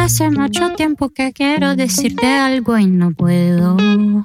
Hace mucho tiempo que quiero decirte algo y no puedo.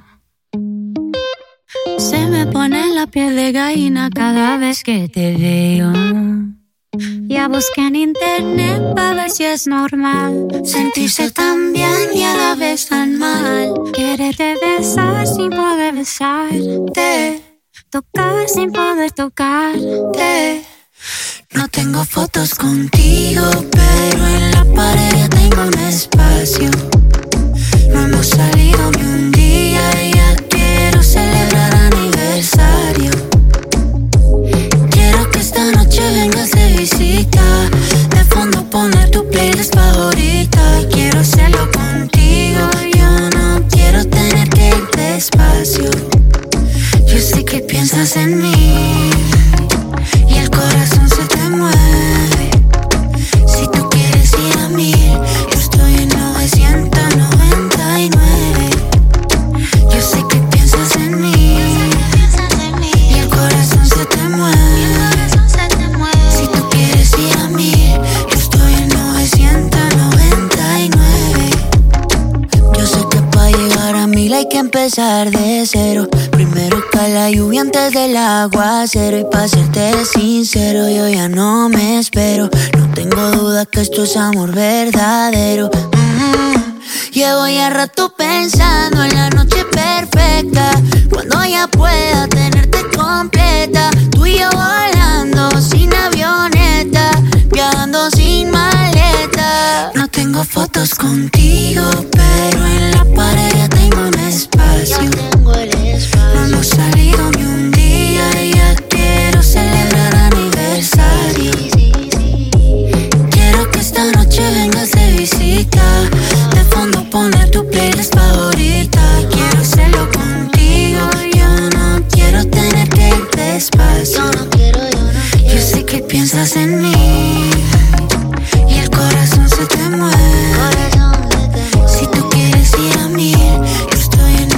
Se me pone la piel de gallina cada vez que te veo. Ya busqué en internet para ver si es normal sentirse tan bien y a la vez tan mal. Quererte besar sin poder besarte, tocar sin poder tocarte. No tengo fotos contigo, pero en la pared ya tengo un espacio. No hemos salido ni un día y ya quiero celebrar aniversario. Quiero que esta noche vengas de visita, de fondo poner tu playlist favorita. Y quiero hacerlo contigo, yo no quiero tener que ir despacio. Yo sé que piensas en mí y el corazón se te mueve. Si tú quieres ir a 1000, yo estoy en 999. Yo sé que piensas en mí y el corazón se te mueve. Si tú quieres ir a 1000, yo estoy en 999. Yo sé que para llegar a 1000 hay que empezar de cero. Primero cae la lluvia antes del aguacero. Y para serte sincero, yo ya no me espero. No tengo duda que esto es amor verdadero. Llevo ya rato pensando en la noche perfecta, cuando ya pueda tenerte completa. Tú y yo volando sin avioneta, viajando sin maleta. No tengo fotos contigo, pero en la pared ya tengo un espacio. No hemos salido ni un día y ya quiero celebrar aniversario. Quiero que esta noche vengas de visita, de fondo poner tu playlist favorita. Quiero hacerlo contigo, yo no quiero tener que ir despacio. Yo sé que piensas en mí y el corazón se te mueve. Si tú quieres ir a 1000, yo estoy en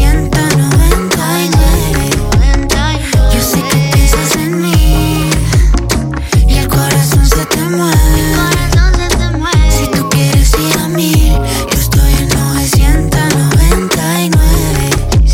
999. Yo sé que piensas en mí y el corazón se te mueve. Si tú quieres ir a 1000, yo estoy en 999.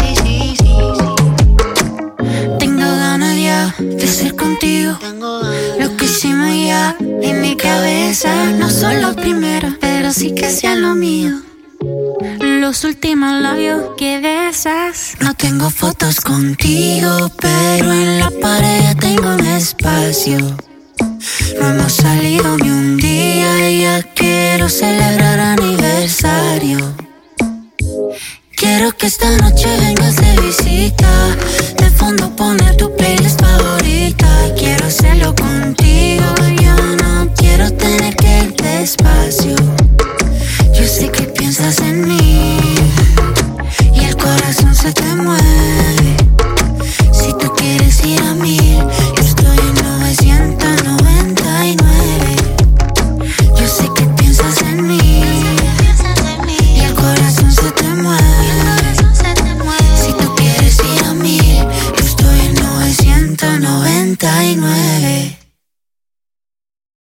Tengo ganas ya de ser contigo. Lo que hicimos ya en mi cabeza no son los primeros, pero sí que sean lo mío. Los últimos labios que besas. No tengo fotos contigo, pero en la pared ya tengo un espacio. No hemos salido ni un día y ya quiero celebrar aniversario. Quiero que esta noche vengas de visita, de fondo poner tu playlist favorita. Quiero hacerlo contigo, yo no quiero tener que ir despacio. Yo sé que piensas en mí y el corazón se te mueve.